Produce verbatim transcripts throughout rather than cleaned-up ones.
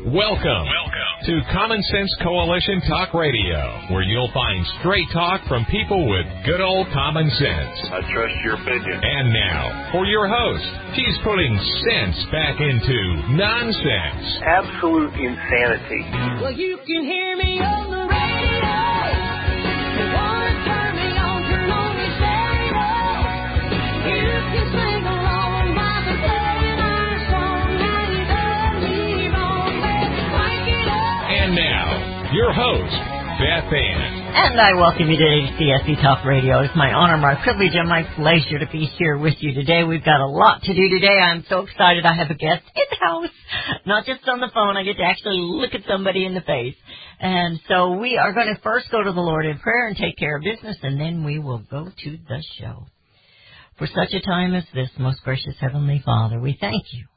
Welcome, Welcome to Common Sense Coalition Talk Radio, where you'll find straight talk from people with good old common sense. I trust your opinion. And now, for your host, he's putting sense back into nonsense. Absolute insanity. Well, you can hear me on the radio. You want to turn me on, turn on your stereo. You can sing along while I'm playing our song. Now you done me wrong, let's crank it up. And now, your host, Beth Ann. And I welcome you to C S C Talk Radio. It's my honor, my privilege, and my pleasure to be here with you today. We've got a lot to do today. I'm so excited. I have a guest in the house, not just on the phone. I get to actually look at somebody in the face. And so we are going to first go to the Lord in prayer and take care of business, and then we will go to the show. For such a time as this, most gracious Heavenly Father, we thank you.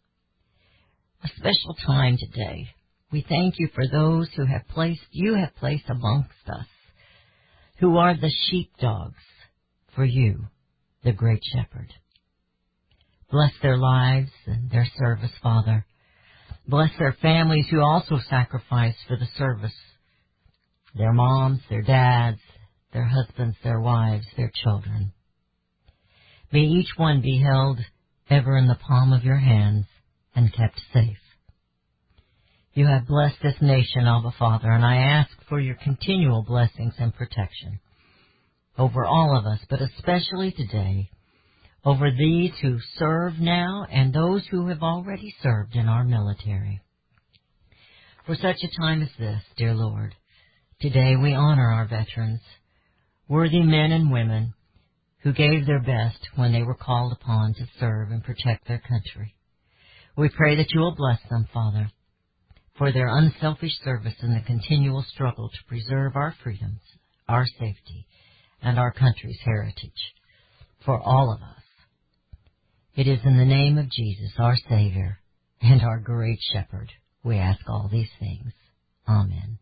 A special time today. We thank you for those who have placed, you have placed amongst us, who are the sheepdogs for you, the great shepherd. Bless their lives and their service, Father. Bless their families who also sacrifice for the service. Their moms, their dads, their husbands, their wives, their children. May each one be held ever in the palm of your hands and kept safe. You have blessed this nation, Abba Father, and I ask for your continual blessings and protection over all of us, but especially today, over these who serve now and those who have already served in our military. For such a time as this, dear Lord, today we honor our veterans, worthy men and women who gave their best when they were called upon to serve and protect their country. We pray that you will bless them, Father, for their unselfish service in the continual struggle to preserve our freedoms, our safety, and our country's heritage for all of us. It is in the name of Jesus, our Savior, and our great Shepherd, we ask all these things. Amen.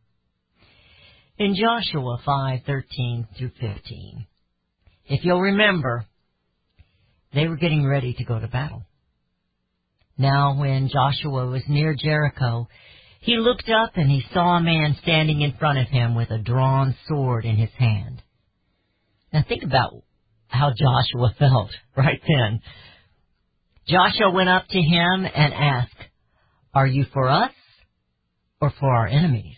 In Joshua five thirteen through fifteen, if you'll remember, they were getting ready to go to battle. Now when Joshua was near Jericho, he looked up and he saw a man standing in front of him with a drawn sword in his hand. Now think about how Joshua felt right then. Joshua went up to him and asked, "Are you for us or for our enemies?"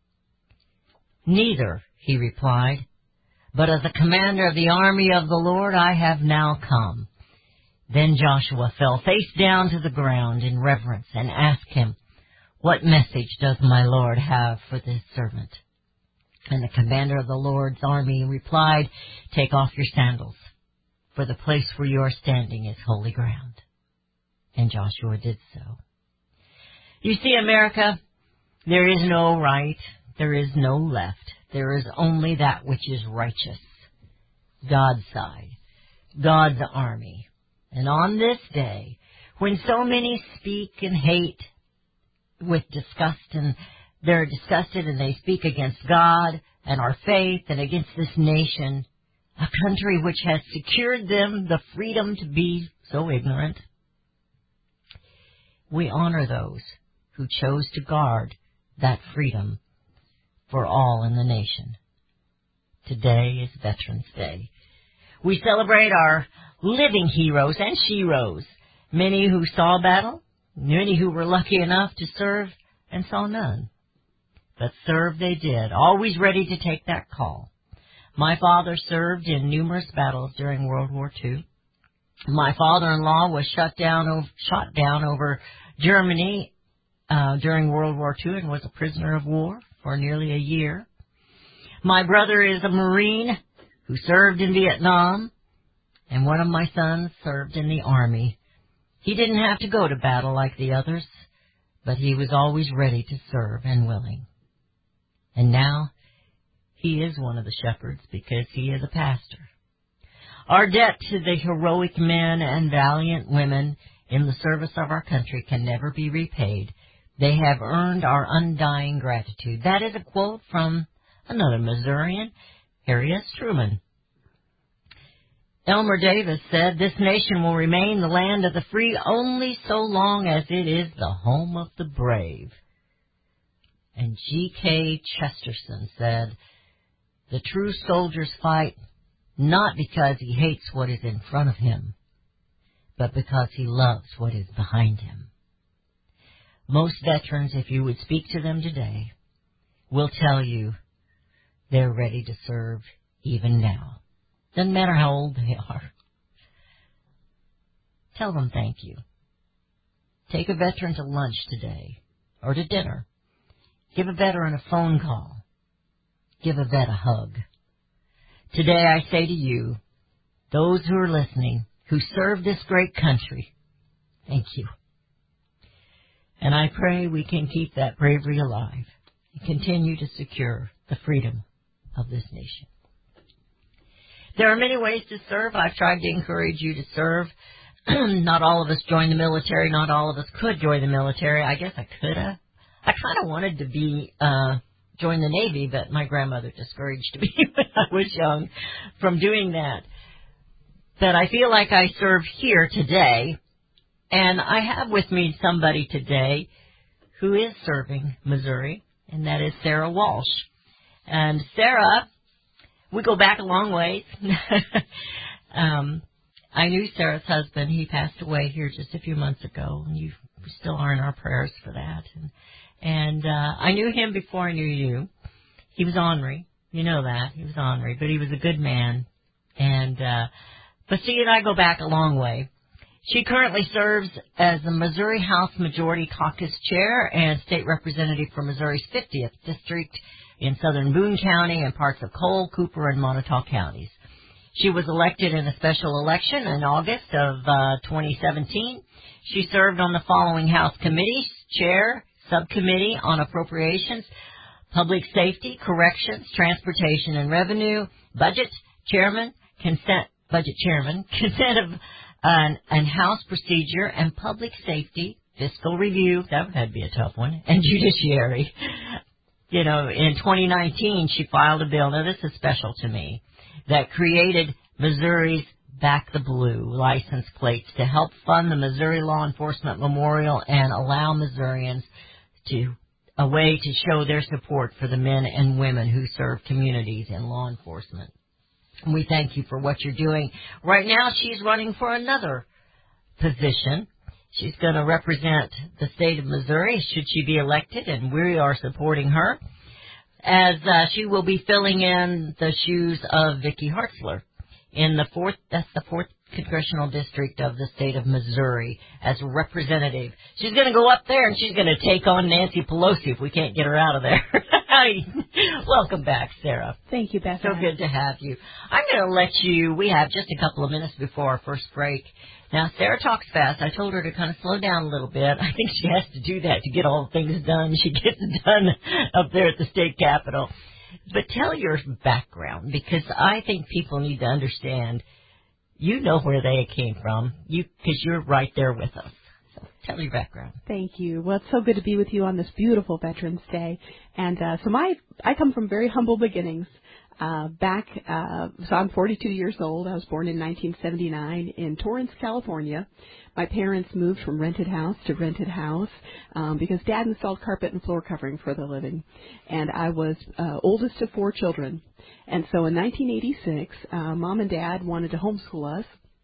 "Neither," he replied, "but as the commander of the army of the Lord I have now come." Then Joshua fell face down to the ground in reverence and asked him, "What message does my Lord have for this servant?" And the commander of the Lord's army replied, "Take off your sandals, for the place where you are standing is holy ground." And Joshua did so. You see, America, there is no right, there is no left. There is only that which is righteous. God's side, God's army. And on this day, when so many speak and hate with disgust, and they're disgusted and they speak against God and our faith and against this nation, a country which has secured them the freedom to be so ignorant, we honor those who chose to guard that freedom for all in the nation. Today is Veterans Day. We celebrate our living heroes and sheroes, many who saw battle, many who were lucky enough to serve and saw none. But serve they did, always ready to take that call. My father served in numerous battles during World War Two. My father-in-law was shut down, shot down over Germany uh, during World War Two and was a prisoner of war for nearly a year. My brother is a Marine who served in Vietnam, and one of my sons served in the Army. He didn't have to go to battle like the others, but he was always ready to serve and willing. And now he is one of the shepherds because he is a pastor. Our debt to the heroic men and valiant women in the service of our country can never be repaid. They have earned our undying gratitude. That is a quote from another Missourian, Harry S. Truman. Elmer Davis said, "This nation will remain the land of the free only so long as it is the home of the brave." And G K Chesterton said, the true soldiers fight not because he hates what is in front of him, but because he loves what is behind him. Most veterans, if you would speak to them today, will tell you they're ready to serve even now. Doesn't matter how old they are. Tell them thank you. Take a veteran to lunch today or to dinner. Give a veteran a phone call. Give a vet a hug. Today I say to you, those who are listening, who serve this great country, thank you. And I pray we can keep that bravery alive and continue to secure the freedom of this nation. There are many ways to serve. I've tried to encourage you to serve. Not all of us join the military. Not all of us could join the military. I guess I could have. I kind of wanted to be uh join the Navy, but my grandmother discouraged me when I was young from doing that. But I feel like I serve here today, and I have with me somebody today who is serving Missouri, and that is Sarah Walsh. And Sarah, we go back a long ways. um, I knew Sarah's husband. He passed away here just a few months ago, and you still are in our prayers for that. And And uh, I knew him before I knew you. He was ornery. You know that. He was ornery, but he was a good man. And uh, but she and I go back a long way. She currently serves as the Missouri House Majority Caucus Chair and State Representative for Missouri's fiftieth District in southern Boone County and parts of Cole, Cooper, and Montauk counties. She was elected in a special election in August of uh, twenty seventeen. She served on the following House committees: Chair, Subcommittee on Appropriations, Public Safety, Corrections, Transportation and Revenue, Budget, Chairman, Consent, Budget Chairman, Consent of uh, and House Procedure and Public Safety, Fiscal Review, that would be a tough one, and Judiciary. You know, in twenty nineteen, she filed a bill, now this is special to me, that created Missouri's Back the Blue license plates to help fund the Missouri Law Enforcement Memorial and allow Missourians to a way to show their support for the men and women who serve communities in law enforcement. And we thank you for what you're doing. Right now, she's running for another position. She's going to represent the state of Missouri should she be elected, and we are supporting her, as uh, she will be filling in the shoes of Vicki Hartzler in the fourth, that's the fourth Congressional District of the state of Missouri as a representative. She's going to go up there and she's going to take on Nancy Pelosi if we can't get her out of there. Welcome back, Sarah. Thank you, Beth. So good to have you. I'm going to let you, we have just a couple of minutes before our first break. Now, Sarah talks fast. I told her to kind of slow down a little bit. I think she has to do that to get all the things done. She gets it done up there at the state capitol. But tell your background, because I think people need to understand. You know where they came from, you because you're right there with us. So tell your background. Thank you. Well, it's so good to be with you on this beautiful Veterans Day. And uh, so my I come from very humble beginnings. Uh, back, uh, so I'm forty-two years old. I was born in nineteen seventy-nine in Torrance, California. My parents moved from rented house to rented house um, because Dad installed carpet and floor covering for the living. And I was uh, oldest of four children. And so in nineteen eighty-six, uh, Mom and Dad wanted to homeschool us.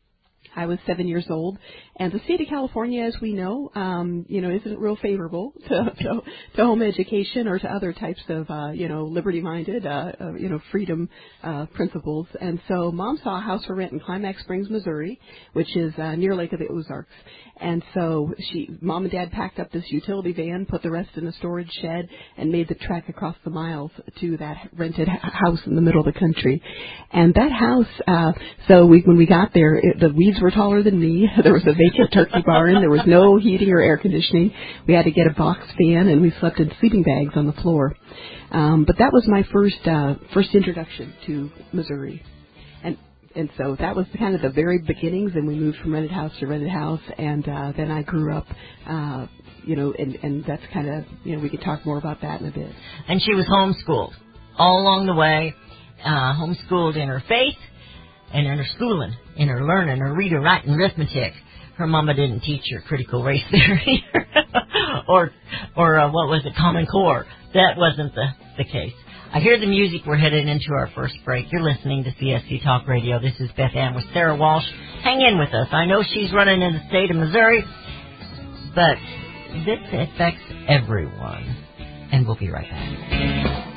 I was seven years old, and the state of California, as we know, um, you know, isn't real favorable to, to, to home education or to other types of, uh, you know, liberty-minded, uh, uh, you know, freedom uh, principles. And so Mom saw a house for rent in Climax Springs, Missouri, which is uh, near Lake of the Ozarks. And so she, Mom and Dad packed up this utility van, put the rest in a storage shed, and made the trek across the miles to that rented house in the middle of the country. And that house, uh, so we, when we got there, it, the weeds were taller than me. There was a vacant turkey barn. There was no heating or air conditioning. We had to get a box fan, and we slept in sleeping bags on the floor. Um, but that was my first uh, first introduction to Missouri. And And so that was kind of the very beginnings, and we moved from rented house to rented house, and uh, then I grew up, uh, you know, and, and that's kind of, you know, we could talk more about that in a bit. And she was homeschooled all along the way, uh, homeschooled in her faith and in her schooling, in her learning, her reading, writing, arithmetic. Her mama didn't teach her critical race theory or or uh, what was it, Common Core. That wasn't the, the case. I hear the music. We're headed into our first break. You're listening to C S C Talk Radio. This is Beth Ann with Sarah Walsh. Hang in with us. I know she's running in the state of Missouri, but this affects everyone. And we'll be right back.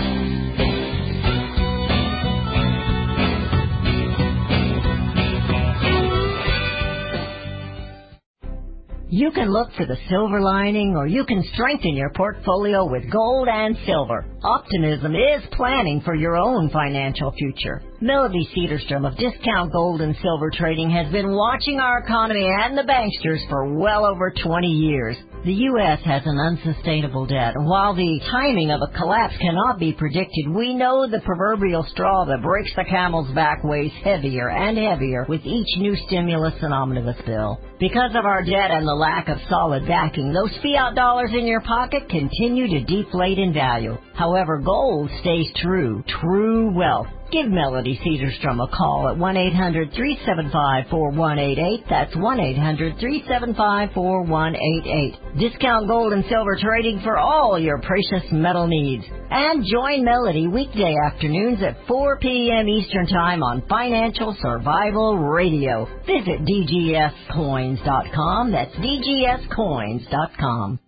You can look for the silver lining, or you can strengthen your portfolio with gold and silver. Optimism is planning for your own financial future. Melody Cedarstrom of Discount Gold and Silver Trading has been watching our economy and the banksters for well over twenty years. The U S has an unsustainable debt. While the timing of a collapse cannot be predicted, we know the proverbial straw that breaks the camel's back weighs heavier and heavier with each new stimulus and omnibus bill. Because of our debt and the lack of solid backing, those fiat dollars in your pocket continue to deflate in value. However, gold stays true, true wealth. Give Melody Cedarstrom a call at one eight hundred three seven five four one eight eight. That's one eight hundred three seven five four one eight eight. Discount Gold and Silver Trading for all your precious metal needs. And join Melody weekday afternoons at four p.m. Eastern Time on Financial Survival Radio. Visit D G S coins dot com. That's D G S coins dot com.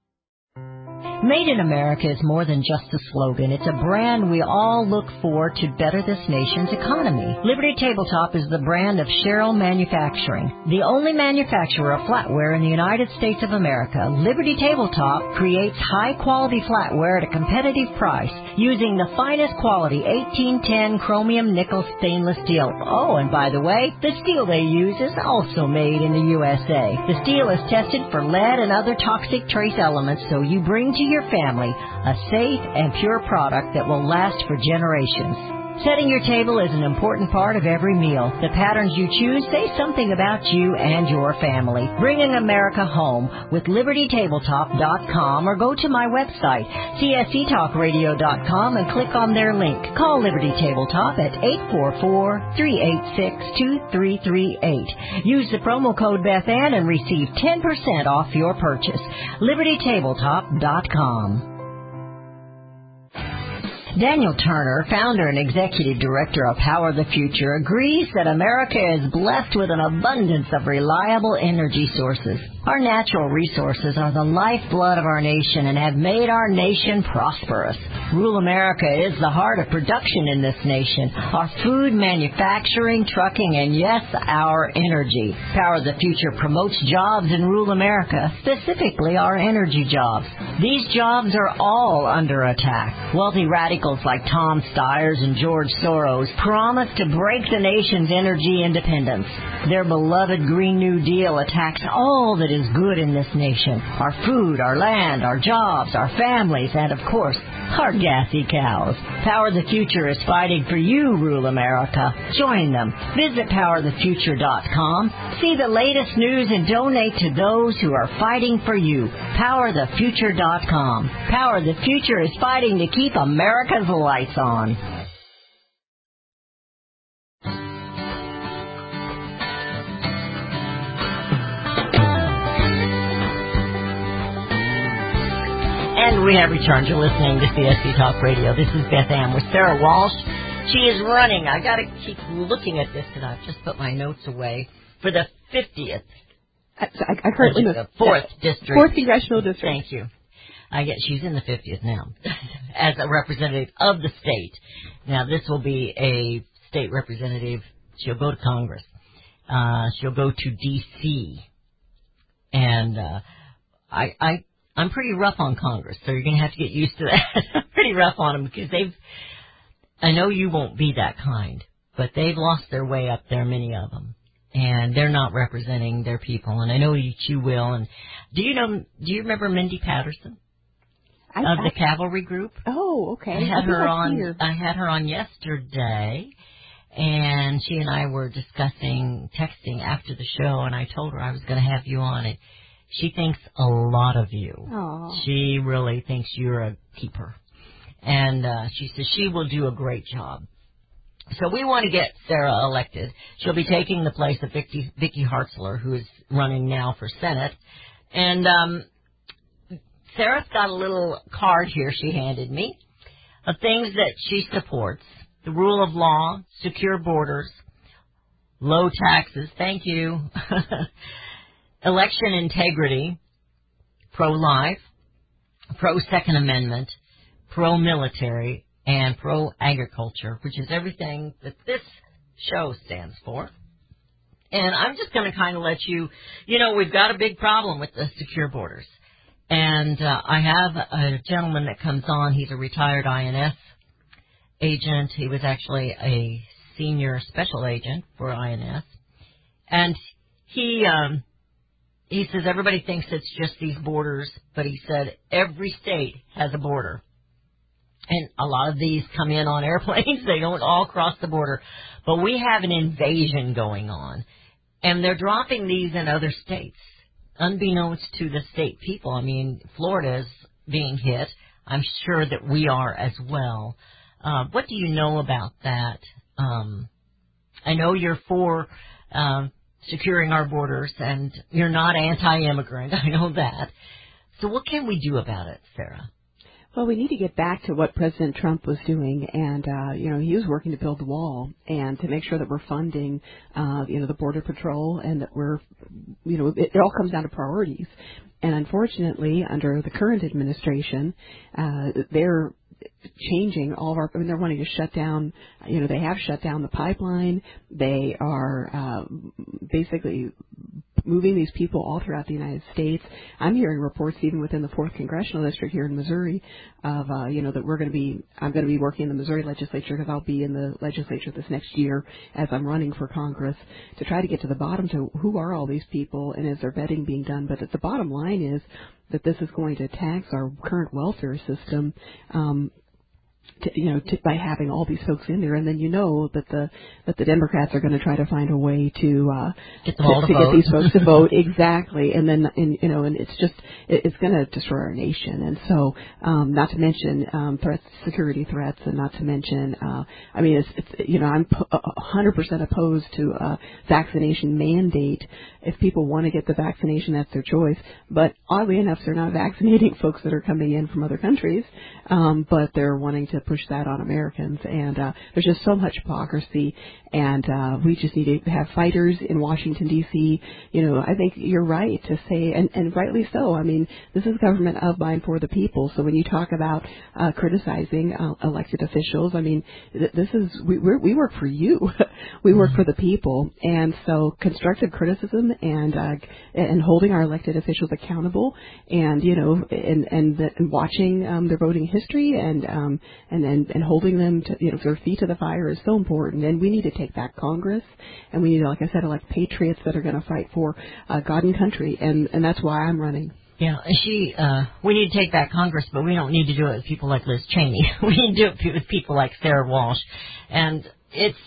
Made in America is more than just a slogan. It's a brand we all look for to better this nation's economy. Liberty Tabletop is the brand of Sherrill Manufacturing, the only manufacturer of flatware in the United States of America. Liberty Tabletop creates high-quality flatware at a competitive price using the finest quality eighteen ten chromium nickel stainless steel. Oh, and by the way, the steel they use is also made in the U S A. The steel is tested for lead and other toxic trace elements, so you bring to your family a safe and pure product that will last for generations. Setting your table is an important part of every meal. The patterns you choose say something about you and your family. Bringing America home with Liberty Tabletop dot com, or go to my website, C S C Talk Radio dot com, and click on their link. Call Liberty Tabletop at eight four four, three eight six, two three three eight. Use the promo code Beth Ann and receive ten percent off your purchase. Liberty Tabletop dot com. Daniel Turner, founder and executive director of Power the Future, agrees that America is blessed with an abundance of reliable energy sources. Our natural resources are the lifeblood of our nation and have made our nation prosperous. Rural America is the heart of production in this nation. Our food, manufacturing, trucking, and yes, our energy. Power the Future promotes jobs in rural America, specifically our energy jobs. These jobs are all under attack. Wealthy radicals like Tom Stiers and George Soros promise to break the nation's energy independence. Their beloved Green New Deal attacks all that is good in this nation. Our food, our land, our jobs, our families, and of course, our gassy cows. Power the Future is fighting for you, rural America. Join them. Visit Power the Future dot com. See the latest news and donate to those who are fighting for you. Power the Future dot com. Power the Future is fighting to keep America's lights on. And we have returned. You're listening to C S C Talk Radio. This is Beth Ann with Sarah Walsh. She is running. I got to keep looking at this because I've just put my notes away for the fiftieth. I, I currently the fourth district. Fourth congressional district. Thank you. I get she's in the fiftieth now as a representative of the state. Now this will be a state representative. She'll go to Congress. Uh, she'll go to D C And uh, I, I, I'm pretty rough on Congress, so you're going to have to get used to that. I'm pretty rough on them because they've. I know you won't be that kind, but they've lost their way up there, many of them. And they're not representing their people, and I know you, you will. And do you know? Do you remember Mindy Patterson I, of I, the Cavalry Group? Oh, okay. I had I her I've on. seen her. I had her on yesterday, and she and I were discussing texting after the show, and I told her I was going to have you on, and she thinks a lot of you. Aww. She really thinks you're a keeper, and uh, she says she will do a great job. So we want to get Sarah elected. She'll be taking the place of Vicky, Vicky Hartzler, who is running now for Senate. And um, Sarah's got a little card here she handed me of things that she supports. The rule of law, secure borders, low taxes, thank you, election integrity, pro-life, pro-Second Amendment, pro-military, and pro-agriculture, which is everything that this show stands for. And I'm just going to kind of let you, you know, we've got a big problem with the secure borders. And uh, I have a gentleman that comes on. He's a retired I N S agent. He was actually a senior special agent for I N S. And he um, he says everybody thinks it's just these borders, but he said every state has a border. And a lot of these come in on airplanes. They don't all cross the border. But we have an invasion going on. And they're dropping these in other states, unbeknownst to the state people. I mean, Florida's being hit. I'm sure that we are as well. Uh, what do you know about that? Um, I know you're for um, securing our borders, and you're not anti-immigrant. I know that. So what can we do about it, Sarah? Well, we need to get back to what President Trump was doing, and uh, you know, he was working to build the wall and to make sure that we're funding, uh, you know, the Border Patrol, and that we're, you know, it, it all comes down to priorities. And unfortunately, under the current administration, uh, they're changing all of our, I mean, they're wanting to shut down, you know, they have shut down the pipeline. They are uh, basically moving these people all throughout the United States. I'm hearing reports even within the fourth Congressional District here in Missouri of, uh, you know, that we're going to be, I'm going to be working in the Missouri legislature because I'll be in the legislature this next year as I'm running for Congress to try to get to the bottom to who are all these people and is there vetting being done. But the bottom line is that this is going to tax our current welfare system, um, To, you know, to, by having all these folks in there, and then you know that the that the Democrats are going to try to find a way to uh, get them all to, to, to vote. get these folks to vote exactly, and then and you know, and it's just it, it's going to destroy our nation, and so um, not to mention um, threats, security threats, and not to mention, uh, I mean, it's, it's you know, I'm one hundred percent opposed to a vaccination mandate. If people want to get the vaccination, that's their choice. But oddly enough, they're not vaccinating folks that are coming in from other countries, um, but they're wanting to push that on Americans. And uh, there's just so much hypocrisy, and uh, we just need to have fighters in Washington, D C You know, I think you're right to say, and, and rightly so. I mean, this is government of, by, and for the people. So when you talk about uh, criticizing uh, elected officials, I mean, th- this is, we we're, we work for you. We work for the people. And so constructive criticism and uh, and holding our elected officials accountable, and you know, and and, the, and watching um, their voting history, and um, and, and and holding them to, you know, their feet to the fire is so important. And we need to take back Congress, and we need to, like I said, elect patriots that are going to fight for uh, God and country, and and that's why I'm running. Yeah, she. Uh, we need to take back Congress, but we don't need to do it with people like Liz Cheney. We need to do it with people like Sarah Walsh, and it's,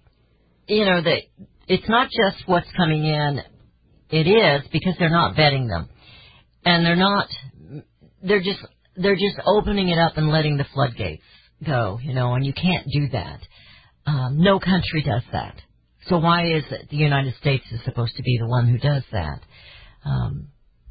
you know, that. It's not just what's coming in. It is because they're not vetting them, and they're not. They're just they're just opening it up and letting the floodgates go. You know, and you can't do that. Um, no country does that. So why is it the United States is supposed to be the one who does that? Um,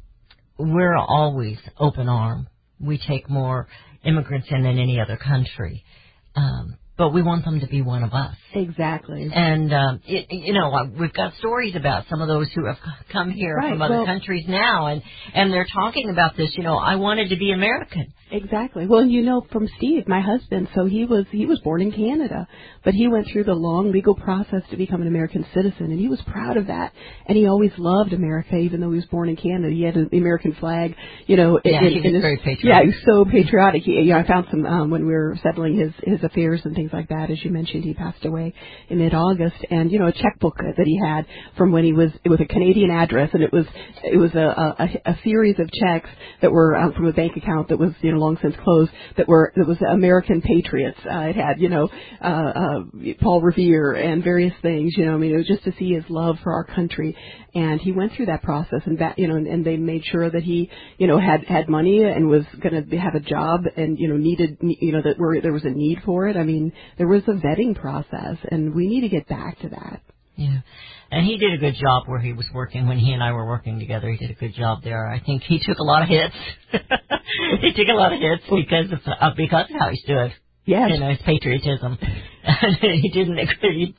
we're always open arm. We take more immigrants in than any other country. Um, But we want them to be one of us. Exactly. And, um, it, you know, we've got stories about some of those who have come here right. from other well, countries now, and, and they're talking about this, you know, I wanted to be American. Exactly. Well, you know, from Steve, my husband, so he was he was born in Canada, but he went through the long legal process to become an American citizen, and he was proud of that. And he always loved America, even though he was born in Canada. He had an American flag, you know. Yeah, in, he was in his, very patriotic. Yeah, he was so patriotic. He, you know, I found some um, when we were settling his his affairs and things like that. As you mentioned, he passed away in mid-August, and you know, a checkbook that he had from when he was with a Canadian address, and it was it was a a, a series of checks that were um, from a bank account that was, you know, long since closed, that were that was American patriots. Uh, it had, you know, uh, uh, Paul Revere and various things. You know, I mean, it was just to see his love for our country, and he went through that process, and that, you know, and, and they made sure that he, you know, had had money and was going to have a job, and you know, needed, you know, that were there was a need for it. I mean, there was a vetting process, and we need to get back to that. Yeah. And he did a good job where he was working, when he and I were working together. He did a good job there. I think he took a lot of hits. He took a lot of hits because of, uh, because of how he stood. Yes. You know, his patriotism. He didn't agree.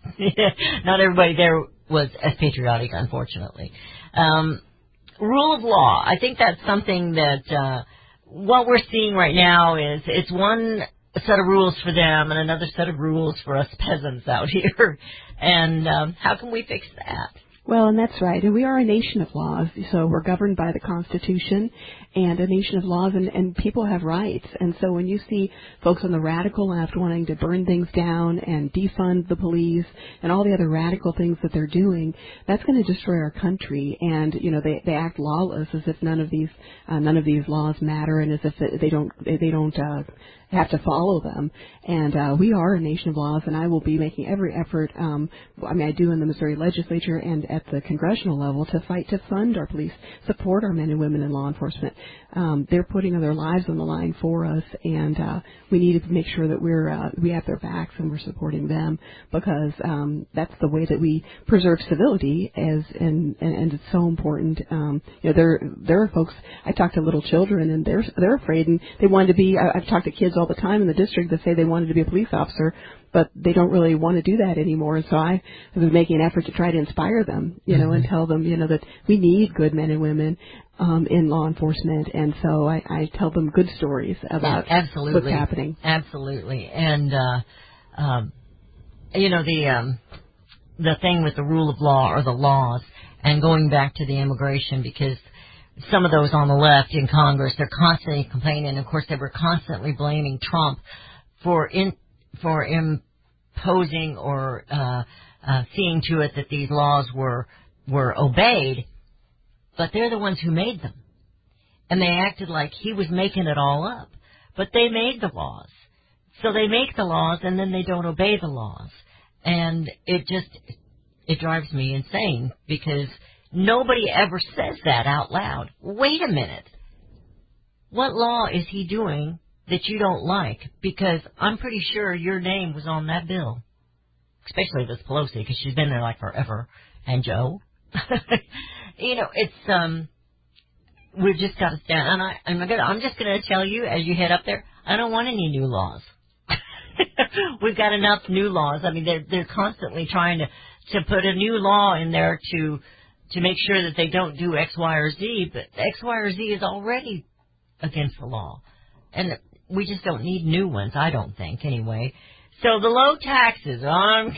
Not everybody there was as patriotic, unfortunately. Um, rule of law. I think that's something that uh, what we're seeing right now is it's one set of rules for them and another set of rules for us peasants out here. And um, how can we fix that? Well, and that's right. And we are a nation of laws, so we're governed by the Constitution and a nation of laws, and, and people have rights. And so when you see folks on the radical left wanting to burn things down and defund the police and all the other radical things that they're doing, that's going to destroy our country. And, you know, they, they act lawless as if none of these uh, none of these laws matter, and as if they don't they don't uh, have to follow them. And uh, we are a nation of laws, and I will be making every effort, um, I mean, I do in the Missouri legislature and at the congressional level, to fight to fund our police, support our men and women in law enforcement. Um, they're putting their lives on the line for us, and uh, we need to make sure that we're uh, we have their backs and we're supporting them, because um, that's the way that we preserve civility, as and, and, and it's so important. Um, you know, there there are folks. I talk to little children, and they're they're afraid, and they want to be. I, I've talked to kids all the time in the district that say they wanted to be a police officer, but they don't really want to do that anymore. And so I was making an effort to try to inspire them, you know, mm-hmm. and tell them, you know, that we need good men and women um, in law enforcement. And so I, I tell them good stories about yeah, absolutely. what's happening. Absolutely. And, uh, um, you know, the um, the thing with the rule of law or the laws, and going back to the immigration, because some of those on the left in Congress, they're constantly complaining. Of course, they were constantly blaming Trump for in for imposing or uh, uh, seeing to it that these laws were were obeyed, but they're the ones who made them. And they acted like he was making it all up. But they made the laws. So they make the laws, and then they don't obey the laws. And it just, it drives me insane, because nobody ever says that out loud. Wait a minute. What law is he doing that you don't like? Because I'm pretty sure your name was on that bill. Especially if it's Pelosi, because she's been there like forever. And Joe. You know, it's, um, we've just got to stand. And I, I'm, gonna, I'm just going to tell you, as you head up there, I don't want any new laws. We've got enough new laws. I mean, they're, they're constantly trying to, to put a new law in there to, to make sure that they don't do X, Y, or Z. But X, Y, or Z is already against the law. And we just don't need new ones, I don't think, anyway. So the low taxes, um,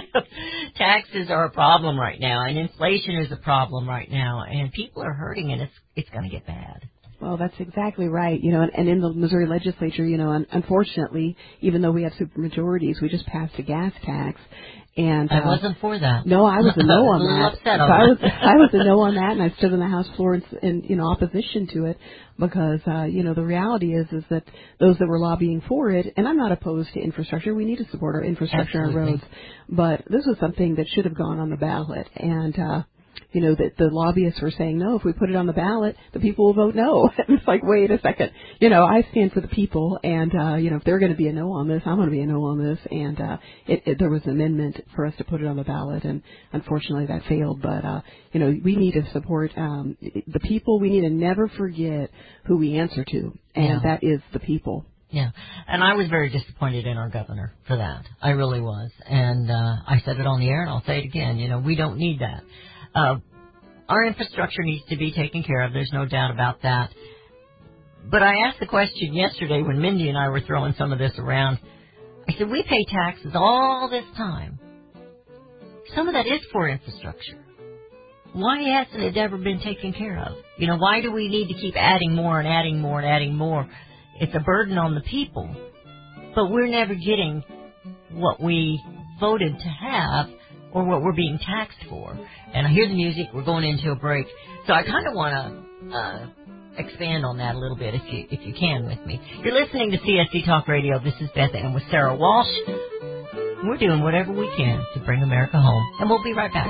taxes are a problem right now, and inflation is a problem right now, and people are hurting, and it's it's going to get bad. Well, that's exactly right. You know, and, and in the Missouri legislature, you know, un- unfortunately, even though we have supermajorities, we just passed a gas tax. And, uh, I wasn't for that. No, I was a no on that. Upset so on I was that. I was a no on that, and I stood on the House floor in, in you know opposition to it, because uh, you know the reality is is that those that were lobbying for it, and I'm not opposed to infrastructure. We need to support our infrastructure and roads, but this was something that should have gone on the ballot, and. uh You know, that the lobbyists were saying, no, if we put it on the ballot, the people will vote no. It's like, wait a second. You know, I stand for the people, and, uh, you know, if they're going to be a no on this, I'm going to be a no on this. And uh, it, it, there was an amendment for us to put it on the ballot, and unfortunately that failed. But, uh, you know, we need to support um, the people. We need to never forget who we answer to, and yeah. that is the people. Yeah, and I was very disappointed in our governor for that. I really was. And uh, I said it on the air, and I'll say it again. You know, we don't need that. Uh, our infrastructure needs to be taken care of. There's no doubt about that. But I asked the question yesterday when Mindy and I were throwing some of this around. I said, we pay taxes all this time. Some of that is for infrastructure. Why hasn't it ever been taken care of? You know, why do we need to keep adding more and adding more and adding more? It's a burden on the people. But we're never getting what we voted to have, or what we're being taxed for. And I hear the music. We're going into a break. So I kind of want to uh, expand on that a little bit, if you if you can, with me. You're listening to C S C Talk Radio. This is Beth Ann with Sarah Walsh. We're doing whatever we can to bring America home. And we'll be right back.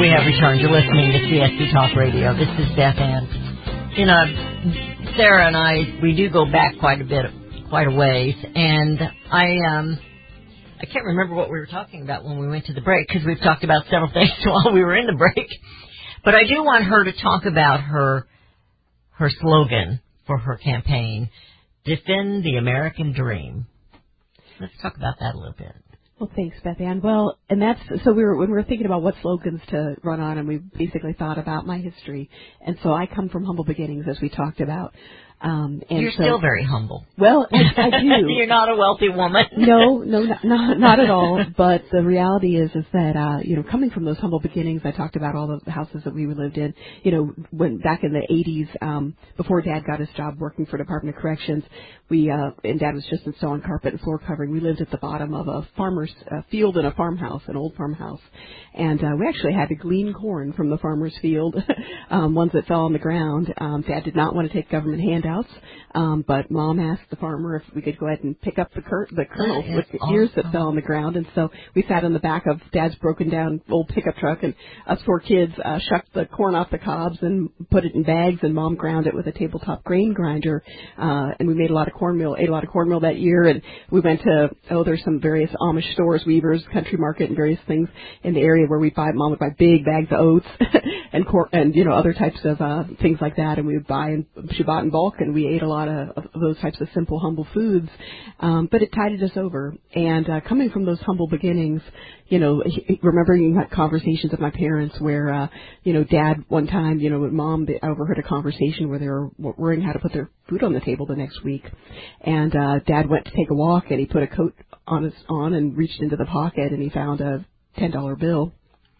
we have returned. You're listening to C S C Talk Radio. This is Beth Ann. You know, Sarah and I, we do go back quite a bit, quite a ways, and I, um, I can't remember what we were talking about when we went to the break because we've talked about several things while we were in the break. But I do want her to talk about her, her slogan for her campaign, Defend the American Dream. Let's talk about that a little bit. Well, thanks, Beth Ann. Well, and that's, so we were, when we were thinking about what slogans to run on, and we basically thought about my history. And so I come from humble beginnings, as we talked about. Um, and You're so, still very humble. Well, I, I do. You're not a wealthy woman. No, no, not, not, not at all. But the reality is, is that, uh, you know, coming from those humble beginnings, I talked about all the houses that we lived in, you know, when back in the eighties, um, before Dad got his job working for Department of Corrections, we, uh, and Dad was just installing carpet and floor covering. We lived at the bottom of a farmer's uh, field in a farmhouse, an old farmhouse. And, uh, we actually had to glean corn from the farmer's field, um, ones that fell on the ground. Um, Dad did not want to take government handouts. Um, but Mom asked the farmer if we could go ahead and pick up the cur- the kernels That is with the awesome. ears that fell on the ground. And so we sat in the back of Dad's broken down old pickup truck, and us four kids uh, shucked the corn off the cobs and put it in bags, and Mom ground it with a tabletop grain grinder. Uh, and we made a lot of cornmeal, ate a lot of cornmeal that year. And we went to, oh, there's some various Amish stores, Weavers, Country Market, and various things in the area where we buy, Mom would buy big bags of oats and, cor- and, you know, other types of uh, things like that. And we would buy, and she bought in bulk, and we ate a lot of, of those types of simple, humble foods. Um, but it tided us over. And uh, coming from those humble beginnings, you know, remembering conversations with my parents where, uh, you know, Dad one time, you know, with Mom, they overheard a conversation where they were worrying how to put their food on the table the next week. And uh, Dad went to take a walk, and he put a coat on his on and reached into the pocket, and he found a ten dollar bill.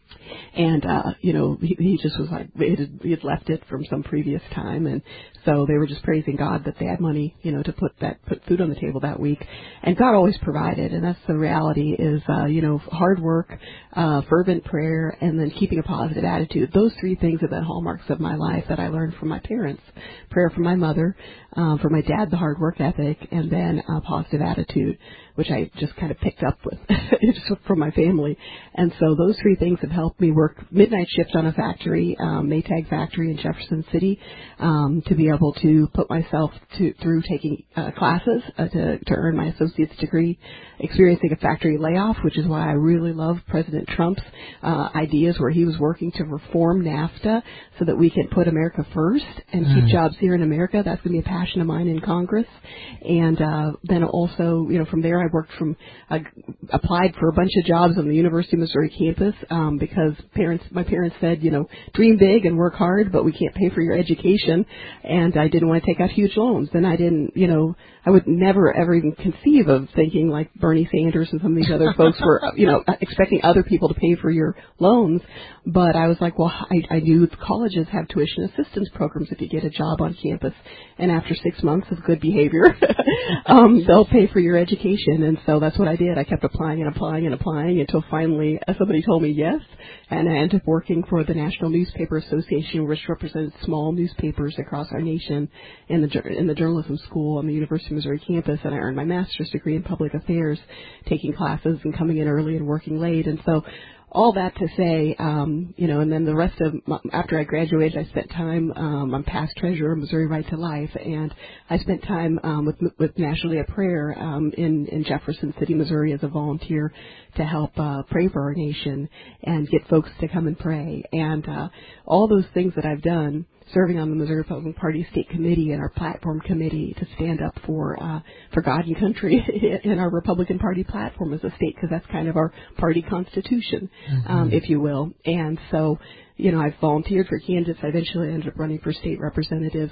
And, uh, you know, he, he just was like, it had, he had left it from some previous time. And so they were just praising God that they had money, you know, to put that, put food on the table that week. And God always provided. And that's the reality is, uh, you know, hard work, uh, fervent prayer, and then keeping a positive attitude. Those three things have been hallmarks of my life that I learned from my parents. Prayer from my mother, um, from my dad, the hard work ethic, and then a positive attitude, which I just kind of picked up with just from my family. And so those three things have helped me work midnight shift on a factory, um, Maytag factory in Jefferson City, um, to be able to put myself to, through taking uh, classes uh, to, to earn my associate's degree, experiencing a factory layoff, which is why I really love President Trump's uh, ideas where he was working to reform NAFTA so that we can put America first and mm. keep jobs here in America. That's going to be a passion of mine in Congress. And uh, then also, you know, from there I worked from, uh, applied for a bunch of jobs on the University of Missouri campus um, because parents, my parents said, you know, dream big and work hard, but we can't pay for your education. And I didn't want to take out huge loans. Then I didn't, you know, I would never ever even conceive of thinking like Bernie Sanders and some of these other folks were, you know, expecting other people to pay for your loans. But I was like, well, I, I knew colleges have tuition assistance programs if you get a job on campus. And after six months of good behavior, um, they'll pay for your education. And so that's what I did. I kept applying and applying and applying until finally somebody told me yes. And I ended up working for the National Newspaper Association, which represents small newspapers across our nation in the in the journalism school on the University of Missouri campus. And I earned my master's degree in public affairs, taking classes and coming in early and working late. And so all that to say, um, you know, and then the rest of, my, after I graduated, I spent time, um, I'm past treasurer of Missouri Right to Life, and I spent time um, with with National Day of Prayer um, in, in Jefferson City, Missouri as a volunteer to help uh, pray for our nation and get folks to come and pray. And uh, all those things that I've done, serving on the Missouri Republican Party State Committee and our platform committee to stand up for uh, for God and country in our Republican Party platform as a state, because that's kind of our party constitution, mm-hmm. um, if you will. And so, you know, I've volunteered for candidates. I eventually ended up running for state representative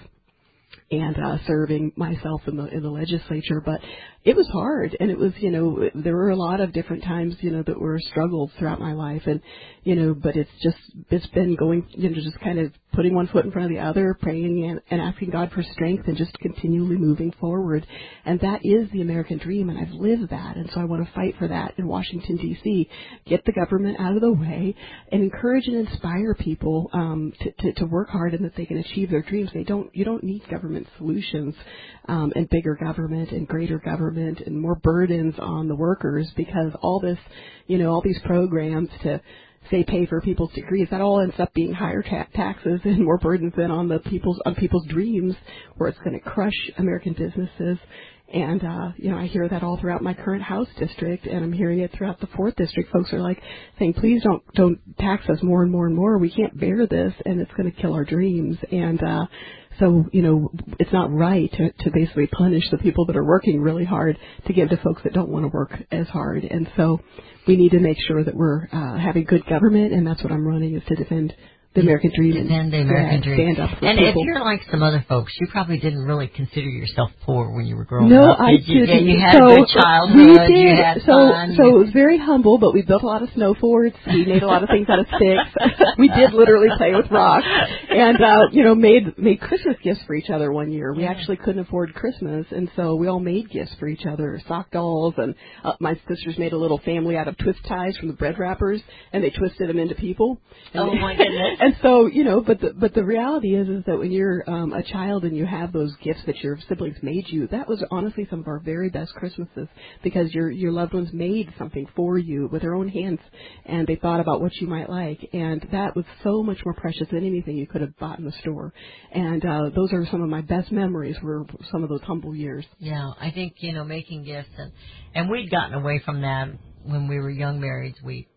and uh, serving myself in the in the legislature. But it was hard, and it was, you know, there were a lot of different times, you know, that were struggles throughout my life, and, you know, but it's just, it's been going, you know, just kind of putting one foot in front of the other, praying and, and asking God for strength and just continually moving forward. And that is the American dream, and I've lived that, and so I want to fight for that in Washington, D C, get the government out of the way, and encourage and inspire people um, to, to, to work hard and that they can achieve their dreams. They don't, you don't need government solutions um, and bigger government and greater government and more burdens on the workers, because all this, you know, all these programs to say pay for people's degrees, that all ends up being higher ta- taxes and more burdens than on the people's on people's dreams, where it's going to crush American businesses. And, uh, you know, I hear that all throughout my current House district, and I'm hearing it throughout the fourth District. Folks are like saying, please don't don't tax us more and more and more. We can't bear this, and it's going to kill our dreams. And uh, so, you know, it's not right to, to basically punish the people that are working really hard to give to folks that don't want to work as hard. And so we need to make sure that we're uh, having good government, and that's what I'm running, is to defend the American dream. Defend the American yeah, dream. Stand up for and people. if you're like some other folks, you probably didn't really consider yourself poor when you were growing no, up. I Did you? didn't. And you had so, a good childhood. We did. You had so, fun. so it was very humble, but we built a lot of snow forts. We made a lot of things out of sticks. We did literally play with rocks, and uh, you know, made made Christmas gifts for each other one year. We Yeah. actually couldn't afford Christmas, and so we all made gifts for each other, sock dolls, and uh, my sisters made a little family out of twist ties from the bread wrappers, and they twisted them into people. And Oh, my goodness. And so, you know, but the, but the reality is, is that when you're um, a child and you have those gifts that your siblings made you, that was honestly some of our very best Christmases, because your your loved ones made something for you with their own hands, and they thought about what you might like, and that was so much more precious than anything you could have bought in the store. And uh, those are some of my best memories, were some of those humble years. Yeah, I think, you know, making gifts, and, and we'd gotten away from that when we were young marrieds. We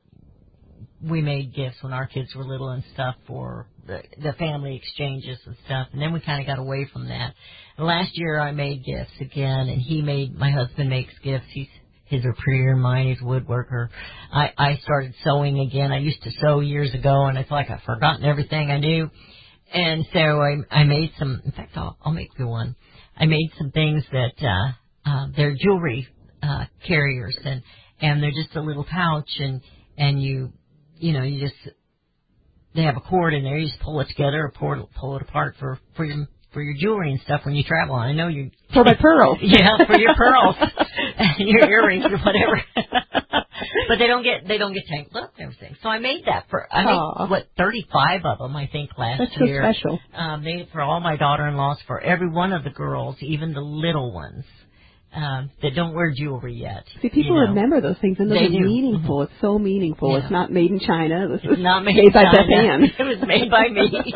we made gifts when our kids were little and stuff for the, the family exchanges and stuff, and then we kind of got away from that. And last year I made gifts again, and he made, my husband makes gifts. He's his are prettier than mine. He's a woodworker. I, I started sewing again. I used to sew years ago, and it's like I've forgotten everything I knew. And so I, I made some, in fact, I'll, I'll make you one. I made some things that, uh, uh, they're jewelry, uh, carriers, and, and they're just a little pouch, and, and you, you know, you just, they have a cord in there, you just pull it together or pull it, pull it apart for, for your, for your jewelry and stuff when you travel. I know you. For my pearls. Yeah, for your pearls. Your earrings or whatever. But they don't get, they don't get tangled up and everything. So I made that for, I Aww. made, what, thirty-five of them, I think, last That's so year. special. Um, made it for all my daughter-in-laws, for every one of the girls, even the little ones, um, that don't wear jewelry yet. See, people you know. remember those things, and those They are do. meaningful. Mhm. It's so meaningful. Yeah. It's not made in China. This It's is not made, made in by China. Beth Ann. It was made by me.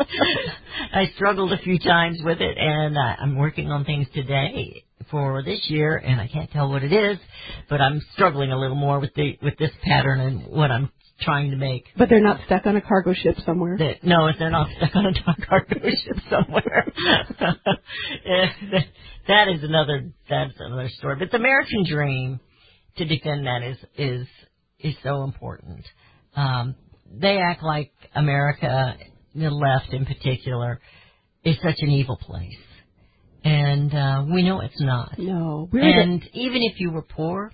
I struggled a few times with it, and uh, I'm working on things today for this year, and I can't tell what it is, but I'm struggling a little more with the with this pattern and what I'm trying to make. But they're not stuck on a cargo ship somewhere. That, no, they're not stuck on a cargo ship somewhere. Yeah, that, that is another that's another story. But the American dream, to defend that, is is is so important. Um, they act like America, the left in particular, is such an evil place, and uh, we know it's not. No. We're And even if you were poor,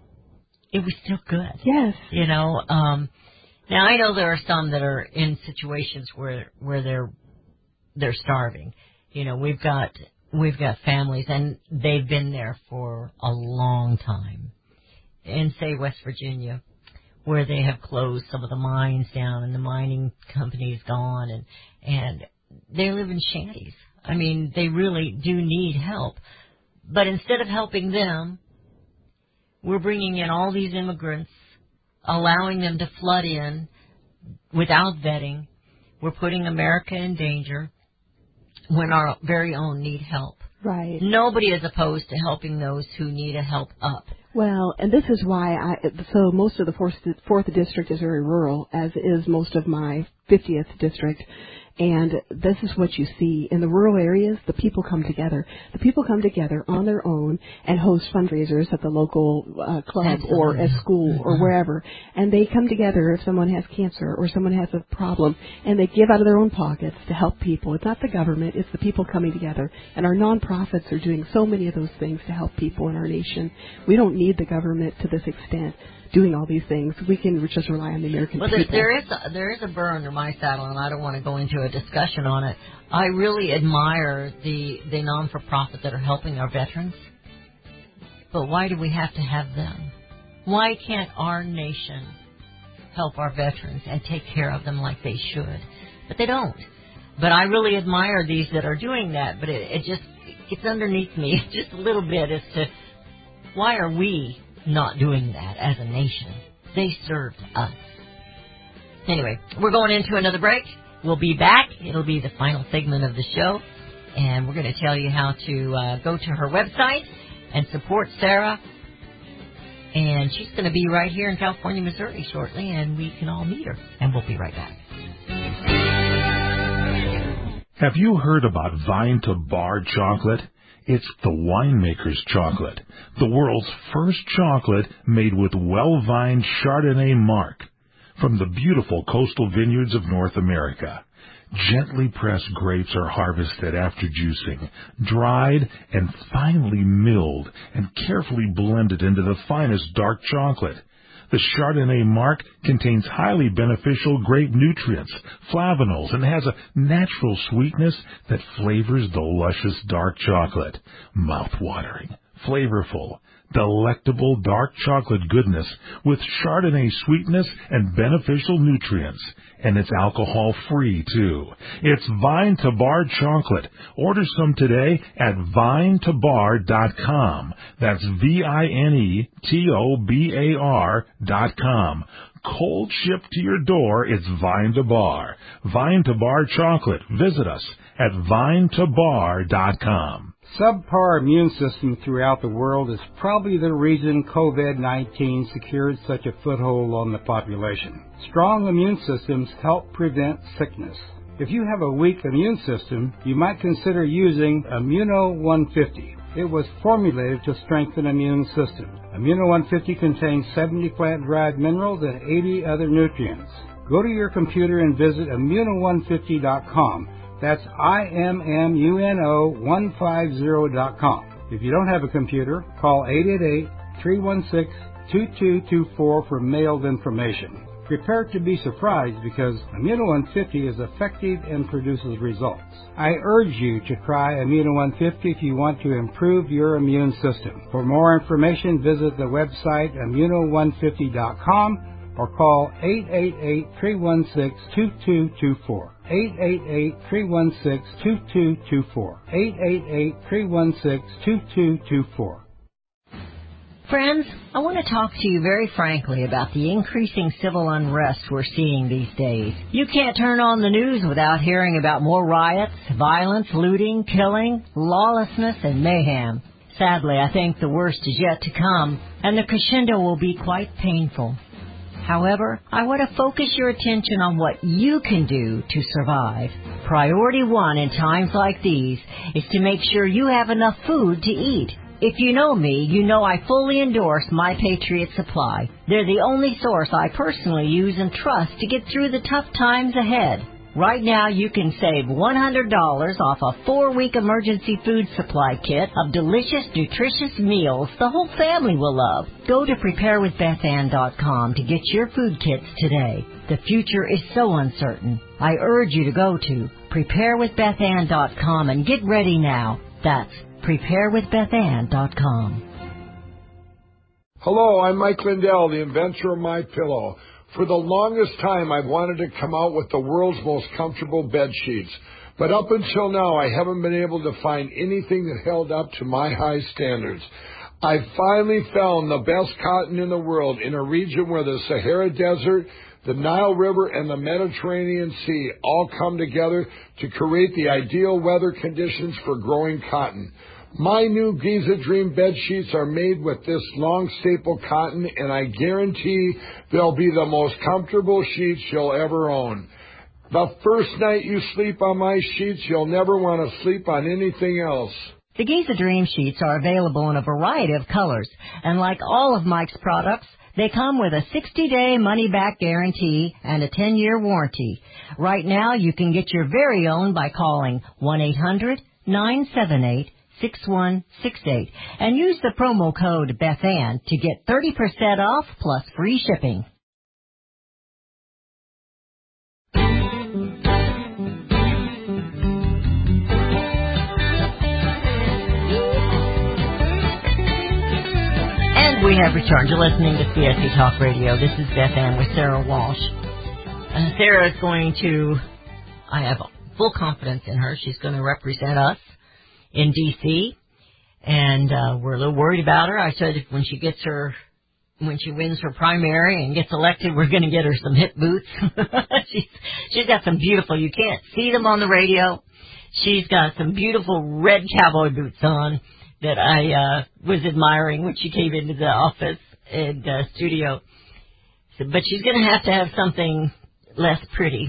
it was still good. Yes. You know, um, now I know there are some that are in situations where where they're they're starving. You know, we've got we've got families, and they've been there for a long time. In, say, West Virginia, where they have closed some of the mines down and the mining company's gone, and and they live in shanties. I mean, they really do need help. But instead of helping them, we're bringing in all these immigrants, allowing them to flood in without vetting. We're putting America in danger when our very own need help. Right. Nobody is opposed to helping those who need a help up. Well, and this is why I, so most of the fourth, fourth district is very rural, as is most of my fiftieth district. And this is what you see. In the rural areas, the people come together. The people come together on their own and host fundraisers at the local uh, club Absolutely. or at school Mm-hmm. or wherever. And they come together if someone has cancer or someone has a problem, and they give out of their own pockets to help people. It's not the government, it's the people coming together. And our nonprofits are doing so many of those things to help people in our nation. We don't need the government to this extent doing all these things. We can just rely on the American Well, there, people. there is a, there is a burr under my saddle, and I don't want to go into a discussion on it. I really admire the the non-for-profit that are helping our veterans. But why do we have to have them? Why can't our nation help our veterans and take care of them like they should? But they don't. But I really admire these that are doing that. But it, it just gets underneath me just a little bit as to why are we not doing that as a nation? They served us. Anyway, we're going into another break. We'll be back. It'll be the final segment of the show. And we're going to tell you how to uh, go to her website and support Sarah. And she's going to be right here in California, Missouri shortly, and we can all meet her. And we'll be right back. Have you heard about Vine to Bar chocolate? It's the winemaker's chocolate, the world's first chocolate made with well-vined Chardonnay marc from the beautiful coastal vineyards of North America. Gently pressed grapes are harvested after juicing, dried and finely milled and carefully blended into the finest dark chocolate. The Chardonnay marc contains highly beneficial grape nutrients, flavonols, and has a natural sweetness that flavors the luscious dark chocolate. Mouth-watering, flavorful, delectable dark chocolate goodness with Chardonnay sweetness and beneficial nutrients. And it's alcohol-free, too. It's Vine to Bar chocolate. Order some today at vine to bar dot com. That's V I N E T O B A R dot com. Cold shipped to your door, it's Vine to Bar. Vine to Bar chocolate. Visit us at vine to bar dot com. Subpar immune system throughout the world is probably the reason COVID nineteen secured such a foothold on the population. Strong immune systems help prevent sickness. If you have a weak immune system, you might consider using Immuno one fifty. It was formulated to strengthen immune system. Immuno one fifty contains seventy plant-derived minerals and eighty other nutrients. Go to your computer and visit immuno one fifty dot com. That's I M M U N O one fifty dot com. If you don't have a computer, call eight eight eight, three one six, two two two four for mailed information. Prepare to be surprised because Immuno one fifty is effective and produces results. I urge you to try Immuno one fifty if you want to improve your immune system. For more information, visit the website immuno one fifty dot com or call eight eight eight, three one six, two two two four. eight eight eight, three one six, two two two four. eight eight eight, three one six, two two two four. Friends, I want to talk to you very frankly about the increasing civil unrest we're seeing these days. You can't turn on the news without hearing about more riots, violence, looting, killing, lawlessness, and mayhem. Sadly, I think the worst is yet to come, and the crescendo will be quite painful. However, I want to focus your attention on what you can do to survive. Priority one in times like these is to make sure you have enough food to eat. If you know me, you know I fully endorse My Patriot Supply. They're the only source I personally use and trust to get through the tough times ahead. Right now, you can save one hundred dollars off a four-week emergency food supply kit of delicious, nutritious meals the whole family will love. Go to prepare with beth ann dot com to get your food kits today. The future is so uncertain. I urge you to go to prepare with beth ann dot com and get ready now. That's prepare with beth ann dot com. Hello, I'm Mike Lindell, the inventor of MyPillow. For the longest time, I've wanted to come out with the world's most comfortable bed sheets. But up until now, I haven't been able to find anything that held up to my high standards. I finally found the best cotton in the world in a region where the Sahara Desert, the Nile River, and the Mediterranean Sea all come together to create the ideal weather conditions for growing cotton. My new Giza Dream bed sheets are made with this long staple cotton, and I guarantee they'll be the most comfortable sheets you'll ever own. The first night you sleep on my sheets, you'll never want to sleep on anything else. The Giza Dream Sheets are available in a variety of colors, and like all of Mike's products, they come with a sixty-day money-back guarantee and a ten-year warranty. Right now, you can get your very own by calling one eight hundred, nine seven eight, six one six eight and use the promo code BethAnn to get thirty percent off plus free shipping. And we have returned. You're listening to C S C Talk Radio. This is Beth Ann with Sarah Walsh. Uh, Sarah is going to, I have full confidence in her. She's going to represent us in D C, and uh, we're a little worried about her. I said when she gets her when she wins her primary and gets elected, we're going to get her some hip boots. she's, she's got some beautiful, you can't see them on the radio. She's got some beautiful red cowboy boots on that I uh, was admiring when she came into the office and uh, studio. So, but she's going to have to have something less pretty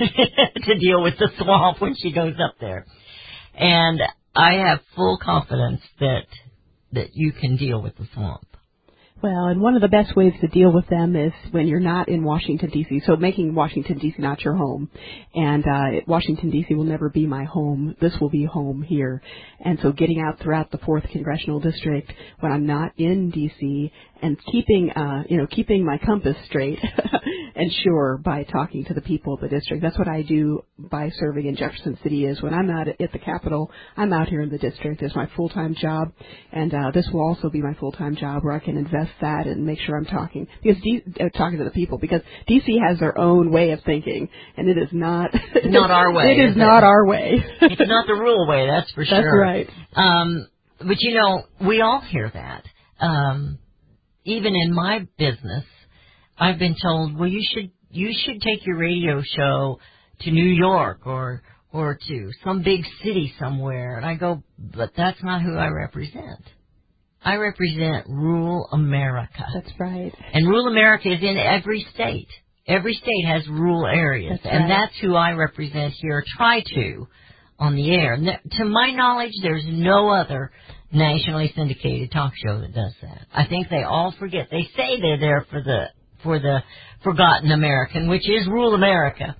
to deal with the swamp when she goes up there. And I have full confidence that that you can deal with the swamp. Well, and one of the best ways to deal with them is when you're not in Washington, D C, so making Washington, D C not your home. And uh, Washington, D C will never be my home. This will be home here. And so getting out throughout the fourth Congressional District when I'm not in D C and keeping, uh, you know, keeping my compass straight and sure by talking to the people of the district. That's what I do by serving in Jefferson City is when I'm out at the Capitol, I'm out here in the district. It's my full-time job. And uh, this will also be my full-time job where I can invest that and make sure I'm talking because D- uh, talking to the people because D C has their own way of thinking and it is not not our way. It is, is not it? our way. It's not the rule way, that's for sure. That's right. Um, but you know, we all hear that. Um, even in my business, I've been told, well, you should you should take your radio show to New York or or to some big city somewhere, and I go, but that's not who I represent. I represent rural America. That's right. And rural America is in every state. Every state has rural areas. That's and right. that's who I represent here, try to, on the air. And to my knowledge, there's no other nationally syndicated talk show that does that. I think they all forget. They say they're there for the for the forgotten American, which is rural America.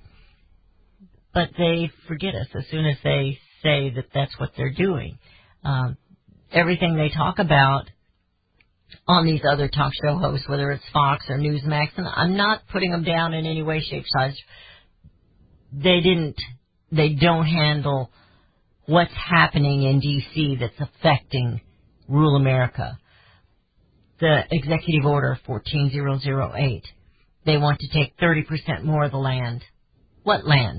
But they forget us as soon as they say that that's what they're doing. Um, everything they talk about on these other talk show hosts, whether it's Fox or Newsmax, and I'm not putting them down in any way, shape, size. They didn't, they don't handle what's happening in D C that's affecting rural America. The Executive Order fourteen thousand eight, they want to take thirty percent more of the land. What land?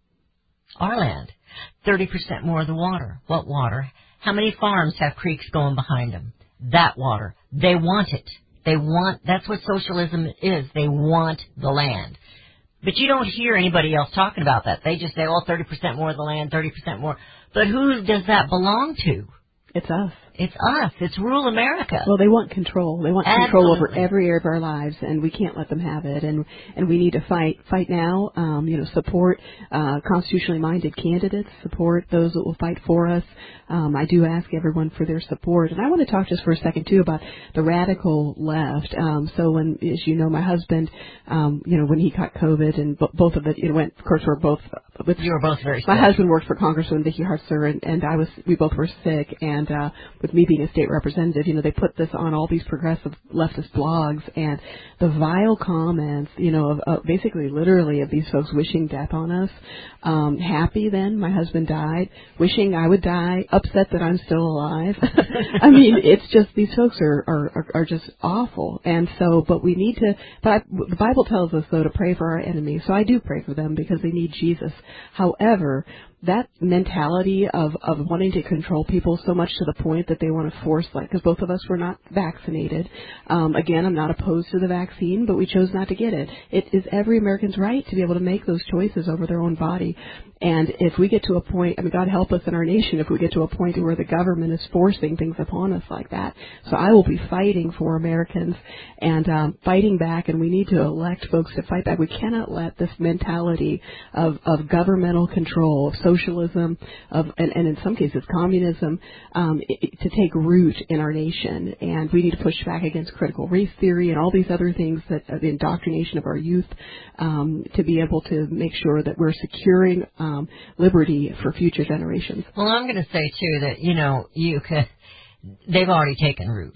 Our land. thirty percent more of the water. What water? How many farms have creeks going behind them? That water. They want it. They want, that's what socialism is. They want the land. But you don't hear anybody else talking about that. They just say, oh, thirty percent more of the land, thirty percent more. But who does that belong to? It's us. It's us. It's rural America. Well, they want control. They want control Absolutely. over every area of our lives, and we can't let them have it. And and we need to fight fight now. Um, you know, support uh, constitutionally minded candidates. Support those that will fight for us. Um, I do ask everyone for their support. And I want to talk just for a second too about the radical left. Um, so when, as you know, my husband, um, you know, when he caught COVID, and b- both of it, you know, went. Of course, we're both. With, you were both very sick. My husband worked for Congresswoman Vicki Hartzer, and, and I was. We both were sick, and uh, with me being a state representative, you know, they put this on all these progressive leftist blogs, and the vile comments, you know, of, of basically, literally, of these folks wishing death on us. Um, happy then, my husband died, wishing I would die, upset that I'm still alive. I mean, it's just these folks are, are are just awful, and so, but we need to. But I, the Bible tells us though to pray for our enemies, so I do pray for them because they need Jesus. However, that mentality of, of wanting to control people so much to the point that they want to force, like, because both of us were not vaccinated. Um, again, I'm not opposed to the vaccine, but we chose not to get it. It is every American's right to be able to make those choices over their own body. And if we get to a point, I mean, God help us in our nation if we get to a point where the government is forcing things upon us like that. So I will be fighting for Americans and um, fighting back, and we need to elect folks to fight back. We cannot let this mentality of, of governmental control, of socialism, of and, and in some cases communism, um, it, to take root in our nation. And we need to push back against critical race theory and all these other things, that uh, the indoctrination of our youth, um, to be able to make sure that we're securing um, liberty for future generations. Well, I'm going to say, too, that, you know, you could, they've already taken root.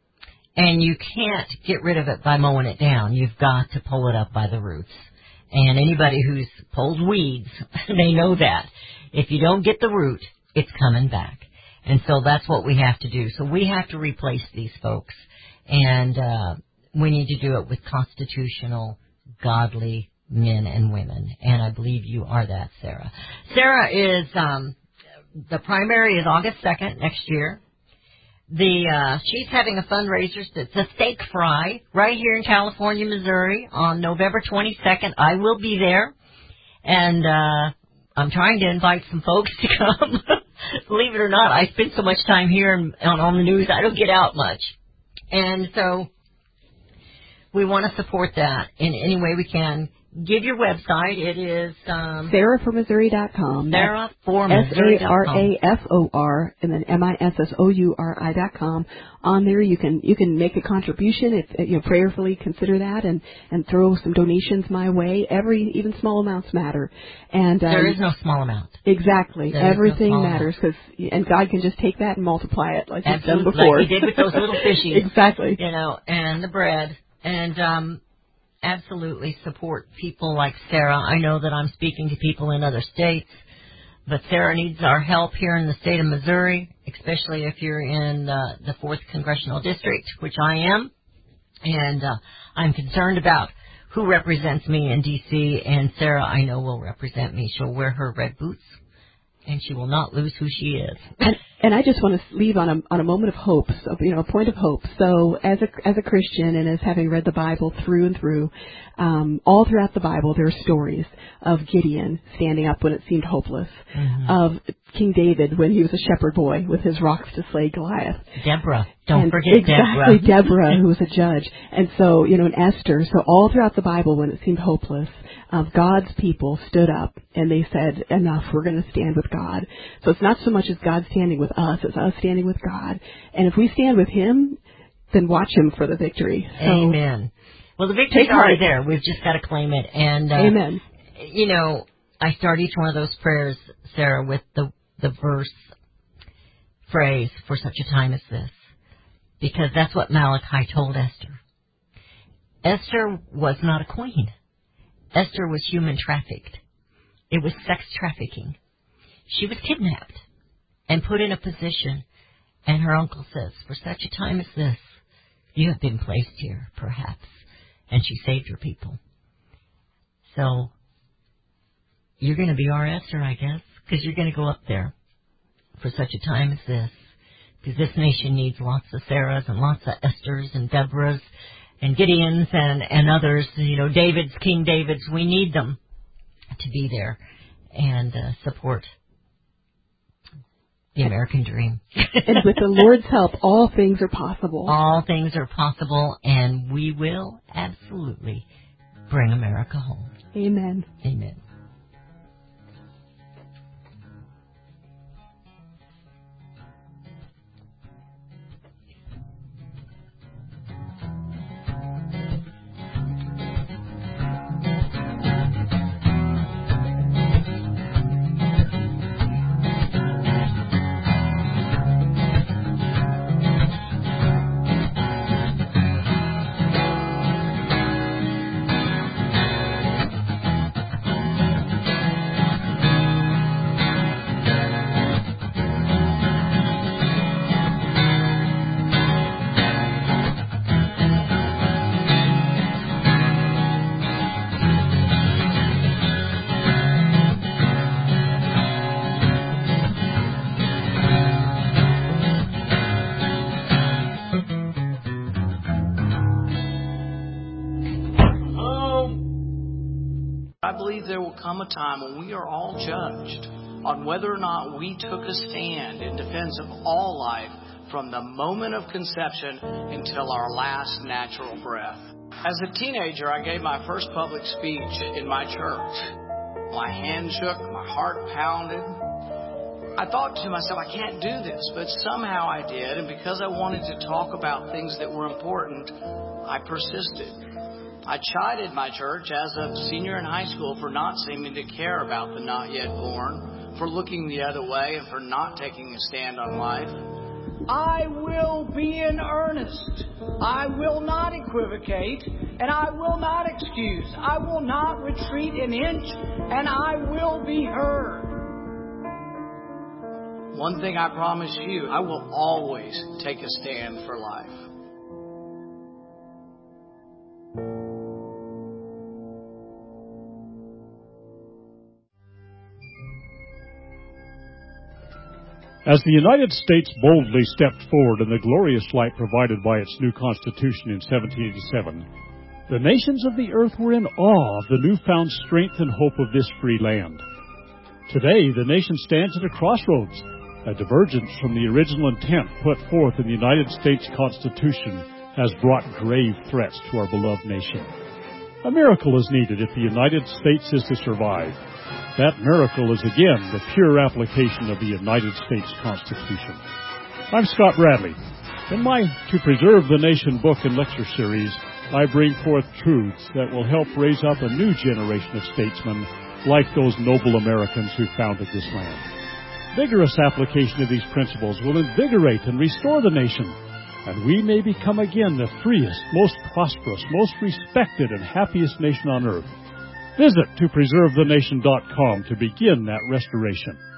And you can't get rid of it by mowing it down. You've got to pull it up by the roots. And anybody who's pulls weeds, they know that. If you don't get the root, it's coming back. And so that's what we have to do. So we have to replace these folks. And uh, we need to do it with constitutional, godly men and women. And I believe you are that, Sarah. Sarah is, um, the primary is August second next year. The uh, she's having a fundraiser. It's a steak fry right here in California, Missouri, on November twenty-second. I will be there, and uh, I'm trying to invite some folks to come. Believe it or not, I spend so much time here and on, on the news, I don't get out much, and so we want to support that in any way we can. Give your website. It is um, Sarah for Missouri dot com. Sarah for Missouri dot com. S A R A F O R and then M I S S O U R I dot com. On there, you can you can make a contribution. If you know, prayerfully consider that and and throw some donations my way. Every even small amounts matter. And um, there is no small amount. Exactly, there everything no matters because and God can just take that and multiply it like He's Absolutely, done before. Like He did with those little fishies. Exactly. You know, and the bread and. um Absolutely support people like Sarah. I know that I'm speaking to people in other states, but Sarah needs our help here in the state of Missouri, especially if you're in uh, the fourth Congressional District, which I am. And uh, I'm concerned about who represents me in D C, and Sarah, I know, will represent me. She'll wear her red boots, and she will not lose who she is. And, and I just want to leave on a on a moment of hope, so, you know, a point of hope. So, as a as a Christian and as having read the Bible through and through, um, all throughout the Bible there are stories of Gideon standing up when it seemed hopeless, mm-hmm. of King David when he was a shepherd boy with his rocks to slay Goliath. Deborah, don't and forget exactly, Deborah. Deborah, who was a judge, and so you know, and Esther. So all throughout the Bible, when it seemed hopeless, um, God's people stood up and they said, "Enough! We're going to stand with God." So it's not so much as God standing with us; it's us standing with God. And if we stand with Him, then watch Him for the victory. So, Amen. Well, the victory's already there. We've just got to claim it. And uh, Amen. You know, I start each one of those prayers, Sarah, with the the verse phrase, "For such a time as this," because that's what Malachi told Esther. Esther was not a queen. Esther was human trafficked. It was sex trafficking. She was kidnapped and put in a position, and her uncle says, "For such a time as this, you have been placed here, perhaps." And she saved her people. So, you're going to be our Esther, I guess, because you're going to go up there for such a time as this. Because this nation needs lots of Sarahs and lots of Esthers and Deborahs and Gideons and, and others, you know, Davids, King Davids. We need them to be there and uh, support the American dream. And with the Lord's help, all things are possible. All things are possible, and we will absolutely bring America home. Amen. Amen. Come a time when we are all judged on whether or not we took a stand in defense of all life from the moment of conception until our last natural breath. As a teenager, I gave my first public speech in my church. My hand shook, my heart pounded. I thought to myself, I can't do this, but somehow I did, and because I wanted to talk about things that were important, I persisted. I chided my church as a senior in high school for not seeming to care about the not yet born, for looking the other way, and for not taking a stand on life. I will be in earnest. I will not equivocate, and I will not excuse. I will not retreat an inch, and I will be heard. One thing I promise you, I will always take a stand for life. As the United States boldly stepped forward in the glorious light provided by its new Constitution in seventeen eighty-seven, the nations of the earth were in awe of the newfound strength and hope of this free land. Today, the nation stands at a crossroads. A divergence from the original intent put forth in the United States Constitution has brought grave threats to our beloved nation. A miracle is needed if the United States is to survive. That miracle is again the pure application of the United States Constitution. I'm Scott Bradley. In my To Preserve the Nation book and lecture series, I bring forth truths that will help raise up a new generation of statesmen like those noble Americans who founded this land. Vigorous application of these principles will invigorate and restore the nation, and we may become again the freest, most prosperous, most respected, and happiest nation on earth. Visit to preserve the nation dot com to begin that restoration.